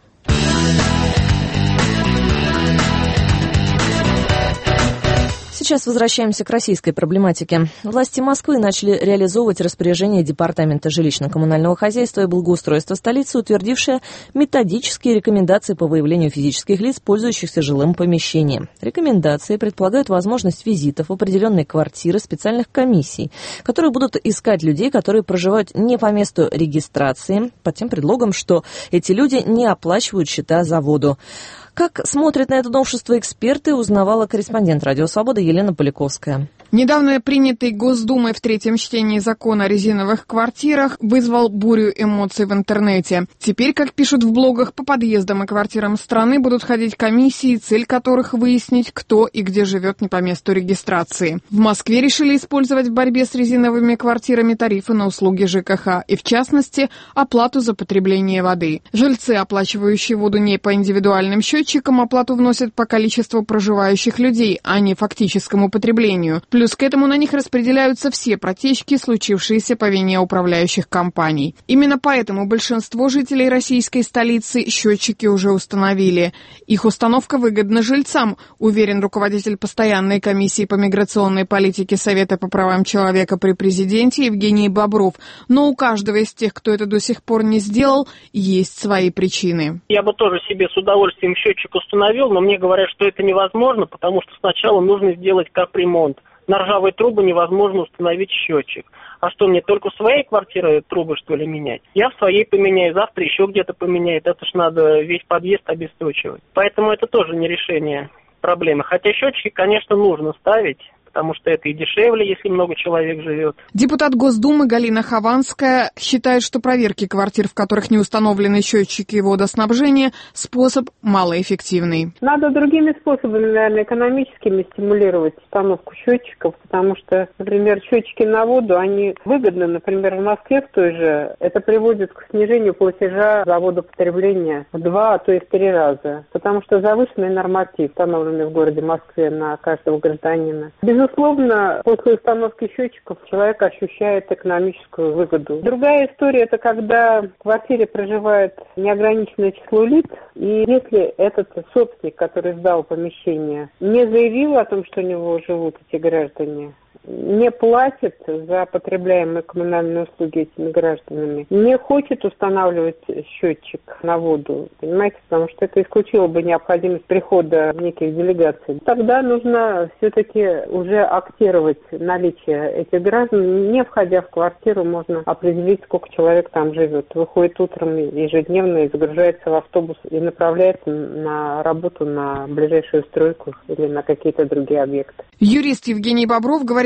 Сейчас возвращаемся к российской проблематике. Власти Москвы начали реализовывать распоряжение Департамента жилищно-коммунального хозяйства и благоустройства столицы, утвердившее методические рекомендации по выявлению физических лиц, пользующихся жилым помещением. Рекомендации предполагают возможность визитов в определенные квартиры специальных комиссий, которые будут искать людей, которые проживают не по месту регистрации, под тем предлогом, что эти люди не оплачивают счета за воду. Как смотрят на это новшество эксперты, узнавала корреспондент «Радио Свобода» Елена Поляковская. Недавно принятый Госдумой в третьем чтении закон о резиновых квартирах вызвал бурю эмоций в интернете. Теперь, как пишут в блогах, по подъездам и квартирам страны будут ходить комиссии, цель которых выяснить, кто и где живет не по месту регистрации. В Москве решили использовать в борьбе с резиновыми квартирами тарифы на услуги ЖКХ и, в частности, оплату за потребление воды. Жильцы, оплачивающие воду не по индивидуальным счетчикам, оплату вносят по количеству проживающих людей, а не фактическому потреблению. Плюс к этому на них распределяются все протечки, случившиеся по вине управляющих компаний. Именно поэтому большинство жителей российской столицы счетчики уже установили. Их установка выгодна жильцам, уверен руководитель постоянной комиссии по миграционной политике Совета по правам человека при президенте Евгений Бобров. Но у каждого из тех, кто это до сих пор не сделал, есть свои причины. Я бы тоже себе с удовольствием счетчик установил, но мне говорят, что это невозможно, потому что сначала нужно сделать капремонт. На ржавые трубы невозможно установить счетчик. А что, мне только в своей квартире трубы, что ли, менять? Я в своей поменяю, завтра еще где-то поменяю. Это ж надо весь подъезд обесточивать. Поэтому это тоже не решение проблемы. Хотя счетчики, конечно, нужно ставить, потому что это и дешевле, если много человек живет. Депутат Госдумы Галина Хованская считает, что проверки квартир, в которых не установлены счетчики водоснабжения, способ малоэффективный. Надо другими способами, наверное, экономическими стимулировать установку счетчиков, потому что, например, счетчики на воду, они выгодны, например, в Москве в той же, это приводит к снижению платежа за водопотребление в 2, а то и в 3 раза, потому что завышенный норматив, установленный в городе Москве на каждого гражданина. Безусловно, после установки счетчиков человек ощущает экономическую выгоду. Другая история – это когда в квартире проживает неограниченное число лиц, и если этот собственник, который сдал помещение, не заявил о том, что у него живут эти граждане, не платит за потребляемые коммунальные услуги этими гражданами, не хочет устанавливать счетчик на воду, понимаете, потому что это исключило бы необходимость прихода неких делегаций. Тогда нужно все-таки уже актировать наличие этих граждан. Не входя в квартиру, можно определить, сколько человек там живет. Выходит утром ежедневно и загружается в автобус и направляется на работу на ближайшую стройку или на какие-то другие объекты. Юрист Евгений Бобров говорит,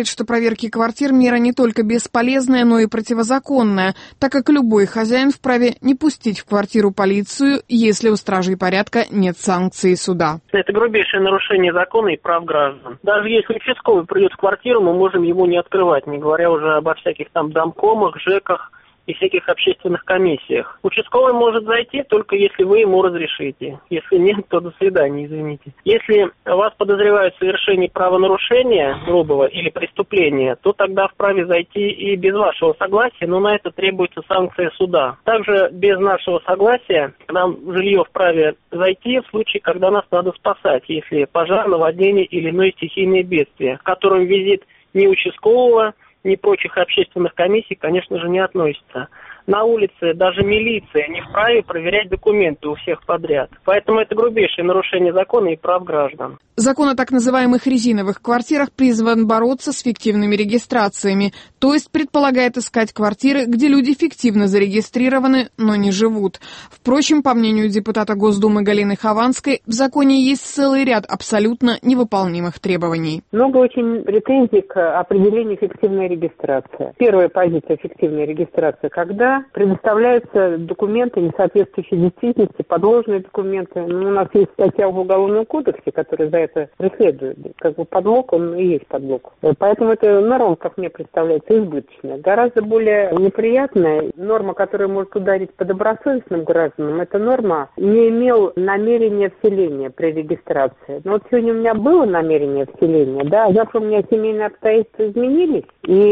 говорит, что проверки квартир – мера не только бесполезная, но и противозаконная, так как любой хозяин вправе не пустить в квартиру полицию, если у стражей порядка нет санкций суда. Это грубейшее нарушение закона и прав граждан. Даже если участковый придет в квартиру, мы можем ему не открывать, не говоря уже обо всяких там домкомах, ЖЭКах и всяких общественных комиссиях. Участковый может зайти, только если вы ему разрешите. Если нет, то до свидания, извините. Если вас подозревают в совершении правонарушения грубого или преступления, то тогда вправе зайти и без вашего согласия, но на это требуется санкция суда. Также без нашего согласия к нам в жилье вправе зайти в случае, когда нас надо спасать, если пожар, наводнение или иное стихийное бедствие, к которым визит ни участкового, ни прочих общественных комиссий, конечно же, не относится. На улице даже милиция не вправе проверять документы у всех подряд. Поэтому это грубейшее нарушение закона и прав граждан. Закон о так называемых резиновых квартирах призван бороться с фиктивными регистрациями, то есть предполагает искать квартиры, где люди фиктивно зарегистрированы, но не живут. Впрочем, по мнению депутата Госдумы Галины Хованской, в законе есть целый ряд абсолютно невыполнимых требований. Много очень претензий к определению фиктивной регистрации. Первая позиция фиктивной регистрации, когда предоставляются документы, не соответствующие действительности, подложные документы. У нас есть статья в Уголовном кодексе, которая за это преследует. Как бы подлог, он и есть подлог. Поэтому эта норма, как мне представляется, избыточная. Гораздо более неприятная норма, которая может ударить по добросовестным гражданам, это норма «не имел намерения вселения при регистрации». Но вот сегодня у меня было намерение вселения, да, а завтра у меня семейные обстоятельства изменились,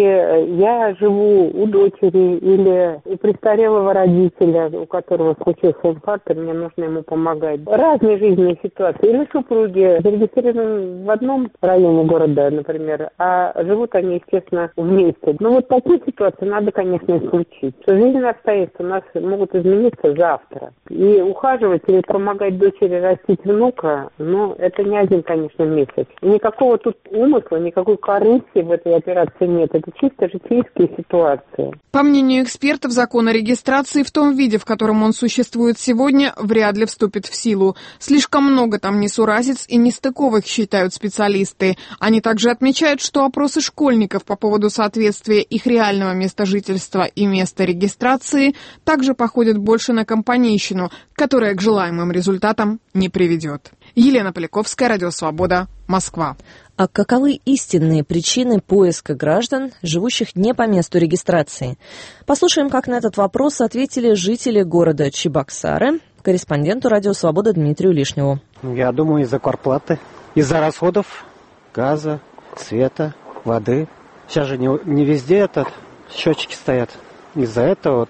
и я живу у дочери или у престарелого родителя, у которого случился инфаркт, и мне нужно ему помогать. Разные жизненные ситуации. Или супруги зарегистрированы в одном районе города, например, а живут они, естественно, вместе. Но вот такие ситуации надо, конечно, исключить. Жизненные обстоятельства у нас могут измениться завтра. И ухаживать или помогать дочери растить внука, это не один, конечно, месяц. И никакого тут умысла, никакой корысти в этой операции нет. Это чисто житейские ситуации. По мнению экспертов, закон о регистрации в том виде, в котором он существует сегодня, вряд ли вступит в силу. Слишком много там несуразиц и нестыковок, считают специалисты. Они также отмечают, что опросы школьников по поводу соответствия их реального места жительства и места регистрации также походят больше на компанейщину, которая к желаемым результатам не приведет. Елена Поляковская, Радио Свобода, Москва. А каковы истинные причины поиска граждан, живущих не по месту регистрации? Послушаем, как на этот вопрос ответили жители города Чебоксары, корреспонденту Радио Свобода Дмитрию Лишневу. Я думаю, из-за квартплаты, из-за расходов газа, света, воды. Сейчас же не везде счетчики стоят. Из-за этого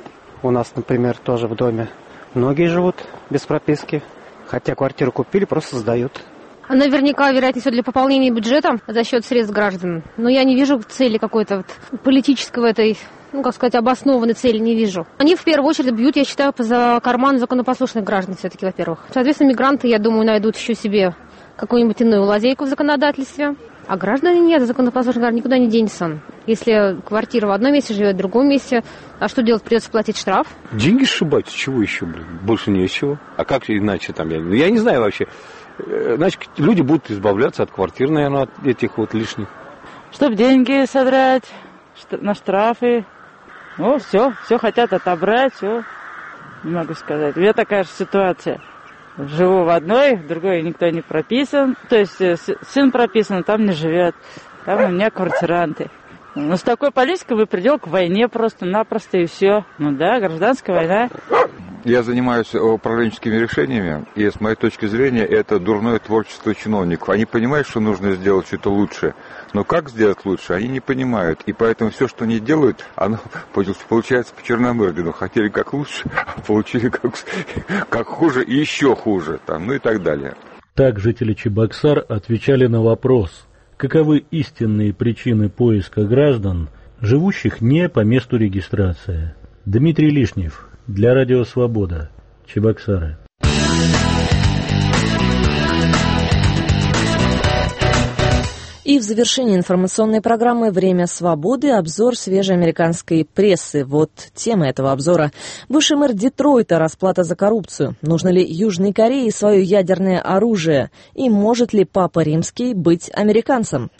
у нас, например, тоже в доме многие живут без прописки, хотя квартиру купили, просто сдают. Наверняка, вероятнее всего, для пополнения бюджета за счет средств граждан. Но я не вижу цели какой-то политического этой, обоснованной цели не вижу. Они в первую очередь бьют, я считаю, за карман законопослушных граждан все-таки, во-первых. Соответственно, мигранты, я думаю, найдут еще себе какую-нибудь иную лазейку в законодательстве. А граждане нет, законопослушных граждан никуда не денется. Если квартира в одном месте живет, в другом месте, а что делать? Придется платить штраф? Деньги сшибать, чего еще, больше нечего. А как иначе там? Я не знаю вообще. Значит, люди будут избавляться от квартир, наверное, от этих лишних. Чтобы деньги собрать на штрафы. Все хотят отобрать, все. Не могу сказать. У меня такая же ситуация. Живу в одной, в другой никто не прописан. То есть сын прописан, там не живет. Там у меня квартиранты. С такой политикой вы придете к войне просто-напросто и все. Гражданская война. Я занимаюсь управленческими решениями, и с моей точки зрения это дурное творчество чиновников. Они понимают, что нужно сделать что-то лучше, но как сделать лучше, они не понимают. И поэтому все, что они делают, оно получается по Черномырдину. Хотели как лучше, а получили как хуже и еще хуже, и так далее. Так жители Чебоксар отвечали на вопрос, каковы истинные причины поиска граждан, живущих не по месту регистрации. Дмитрий Лишнев. Для Радио Свобода. Чебоксары. И в завершении информационной программы «Время свободы» обзор свежей американской прессы. Вот тема этого обзора. Бывший мэр Детройта. Расплата за коррупцию. Нужно ли Южной Корее свое ядерное оружие? И может ли Папа Римский быть американцем?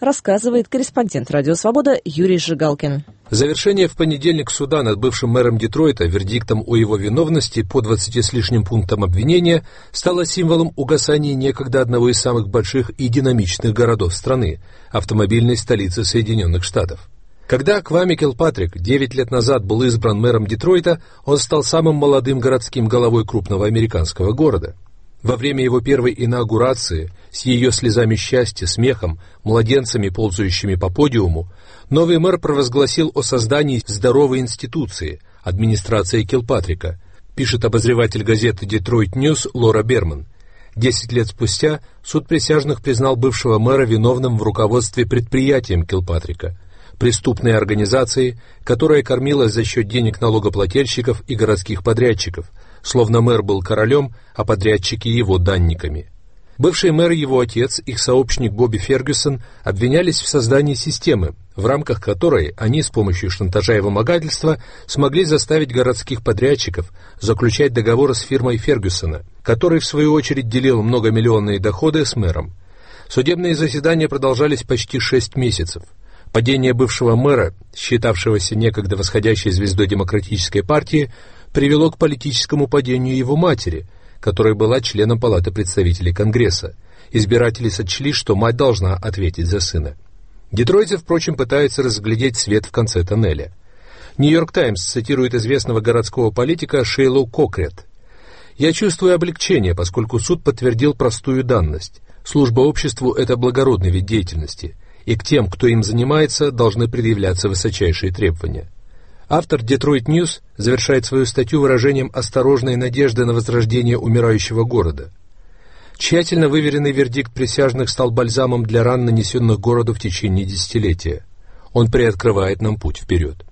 рассказывает корреспондент «Радио Свобода» Юрий Жигалкин. Завершение в понедельник суда над бывшим мэром Детройта вердиктом о его виновности по 20 с лишним пунктам обвинения стало символом угасания некогда одного из самых больших и динамичных городов страны – автомобильной столицы Соединенных Штатов. Когда Кваме Килпатрик 9 лет назад был избран мэром Детройта, он стал самым молодым городским головой крупного американского города. Во время его первой инаугурации, с ее слезами счастья, смехом, младенцами, ползающими по подиуму, новый мэр провозгласил о создании здоровой институции – администрации Килпатрика, пишет обозреватель газеты «Детройт Ньюс» Лора Берман. 10 лет спустя суд присяжных признал бывшего мэра виновным в руководстве предприятием Килпатрика, преступной организацией, которая кормилась за счет денег налогоплательщиков и городских подрядчиков, словно мэр был королем, а подрядчики его данниками. Бывший мэр и его отец, их сообщник Бобби Фергюсон, обвинялись в создании системы, в рамках которой они с помощью шантажа и вымогательства смогли заставить городских подрядчиков заключать договоры с фирмой Фергюсона, который в свою очередь делил многомиллионные доходы с мэром. Судебные заседания продолжались почти 6 месяцев. Падение бывшего мэра, считавшегося некогда восходящей звездой демократической партии, привело к политическому падению его матери, которая была членом Палаты представителей Конгресса. Избиратели сочли, что мать должна ответить за сына. Детройте, впрочем, пытаются разглядеть свет в конце тоннеля. «Нью-Йорк Таймс» цитирует известного городского политика Шейлу Кокрет. «Я чувствую облегчение, поскольку суд подтвердил простую данность. Служба обществу – это благородный вид деятельности, и к тем, кто им занимается, должны предъявляться высочайшие требования». Автор «Детройт Ньюс» завершает свою статью выражением осторожной надежды на возрождение умирающего города. Тщательно выверенный вердикт присяжных стал бальзамом для ран, нанесенных городу в течение десятилетия. Он приоткрывает нам путь вперед.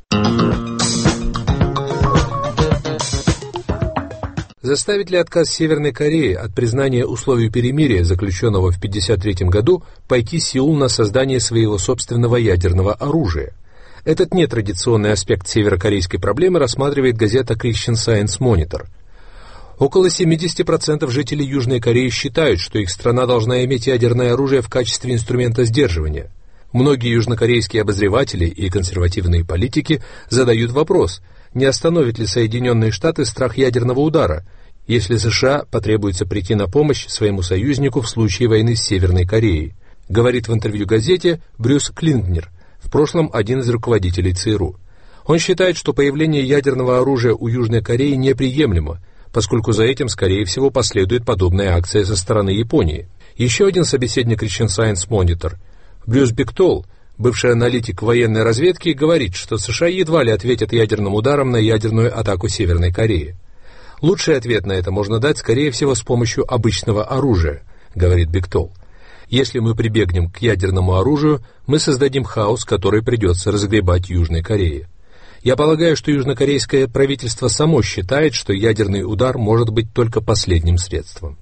Заставит ли отказ Северной Кореи от признания условий перемирия, заключенного в 1953 году, пойти Сеул на создание своего собственного ядерного оружия? Этот нетрадиционный аспект северокорейской проблемы рассматривает газета Christian Science Monitor. Около 70% жителей Южной Кореи считают, что их страна должна иметь ядерное оружие в качестве инструмента сдерживания. Многие южнокорейские обозреватели и консервативные политики задают вопрос, не остановит ли Соединенные Штаты страх ядерного удара, если США потребуется прийти на помощь своему союзнику в случае войны с Северной Кореей, говорит в интервью газете Брюс Клинкнер, в прошлом один из руководителей ЦРУ. Он считает, что появление ядерного оружия у Южной Кореи неприемлемо, поскольку за этим, скорее всего, последует подобная акция со стороны Японии. Еще один собеседник Christian Science Monitor, Брюс Биктол, бывший аналитик военной разведки, говорит, что США едва ли ответят ядерным ударом на ядерную атаку Северной Кореи. Лучший ответ на это можно дать, скорее всего, с помощью обычного оружия, говорит Биктол. Если мы прибегнем к ядерному оружию, мы создадим хаос, который придется разгребать Южной Корее. Я полагаю, что южнокорейское правительство само считает, что ядерный удар может быть только последним средством.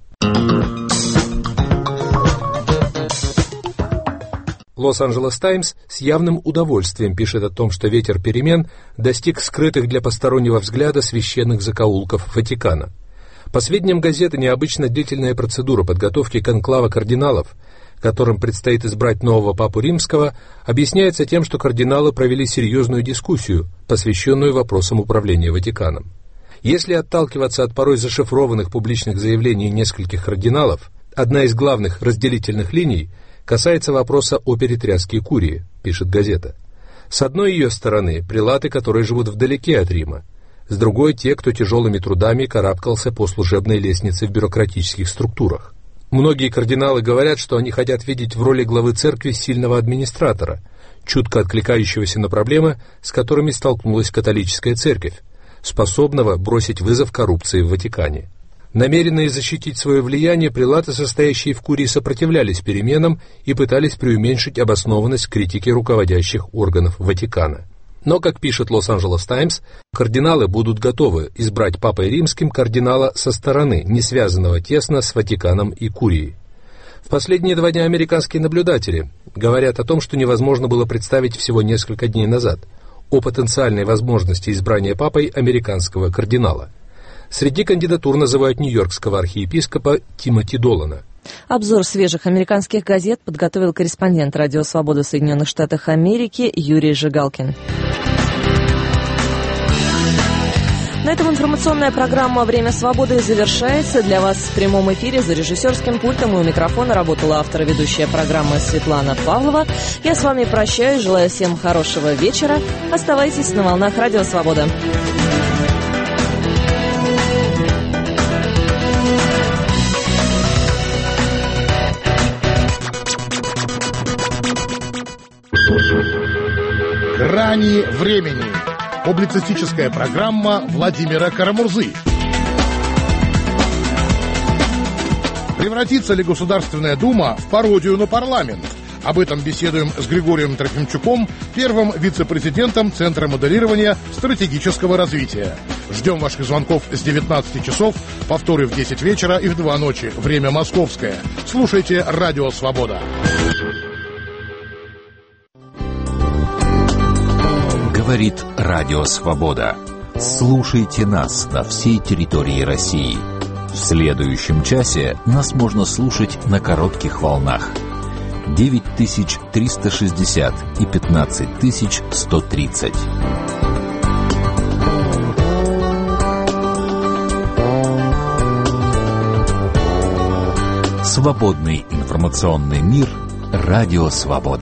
Лос-Анджелес Таймс с явным удовольствием пишет о том, что ветер перемен достиг скрытых для постороннего взгляда священных закоулков Ватикана. По сведениям газеты, необычно длительная процедура подготовки конклава кардиналов, которым предстоит избрать нового папу римского, объясняется тем, что кардиналы провели серьезную дискуссию, посвященную вопросам управления Ватиканом. Если отталкиваться от порой зашифрованных публичных заявлений нескольких кардиналов, одна из главных разделительных линий касается вопроса о перетряске курии, пишет газета. С одной ее стороны прелаты, которые живут вдалеке от Рима, с другой те, кто тяжелыми трудами карабкался по служебной лестнице в бюрократических структурах. Многие кардиналы говорят, что они хотят видеть в роли главы церкви сильного администратора, чутко откликающегося на проблемы, с которыми столкнулась католическая церковь, способного бросить вызов коррупции в Ватикане. Намеренные защитить свое влияние, прелаты, состоящие в курии, сопротивлялись переменам и пытались преуменьшить обоснованность критики руководящих органов Ватикана. Но, как пишет Лос-Анджелес Таймс, кардиналы будут готовы избрать папой римским кардинала со стороны, не связанного тесно с Ватиканом и курией. В последние 2 дня американские наблюдатели говорят о том, что невозможно было представить всего несколько дней назад, о потенциальной возможности избрания папой американского кардинала. Среди кандидатур называют нью-йоркского архиепископа Тимоти Долана. Обзор свежих американских газет подготовил корреспондент «Радио Свобода» в Соединенных Штатах Америки Юрий Жигалкин. На этом информационная программа «Время свободы» завершается. Для вас в прямом эфире за режиссерским пультом и у микрофона работала автор и ведущая программы Светлана Павлова. Я с вами прощаюсь, желаю всем хорошего вечера. Оставайтесь на волнах «Радио Свобода». «Грани времени». Публицистическая программа Владимира Карамурзы. Превратится ли Государственная Дума в пародию на парламент? Об этом беседуем с Григорием Трофимчуком, первым вице-президентом Центра моделирования стратегического развития. Ждем ваших звонков с 19 часов, повторы в 10 вечера и в 2 ночи. Время московское. Слушайте «Радио Свобода». Говорит Радио Свобода. Слушайте нас на всей территории России. В следующем часе нас можно слушать на коротких волнах. 9360 и 15130. Свободный информационный мир. Радио Свобода.